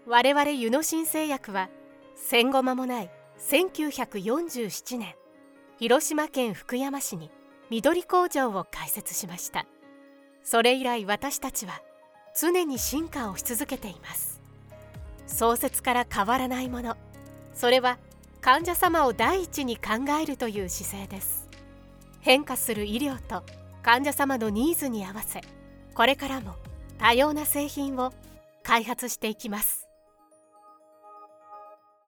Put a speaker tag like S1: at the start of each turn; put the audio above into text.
S1: 我々ユノシン製薬は戦後間もない1947年、広島県福山市に緑工場を開設しました。それ以来私たちは常に進化をし続けています。創設から変わらないもの、それは患者様を第一に考えるという姿勢です。変化する医療と患者様のニーズに合わせ、これからも多様な製品を開発していきます。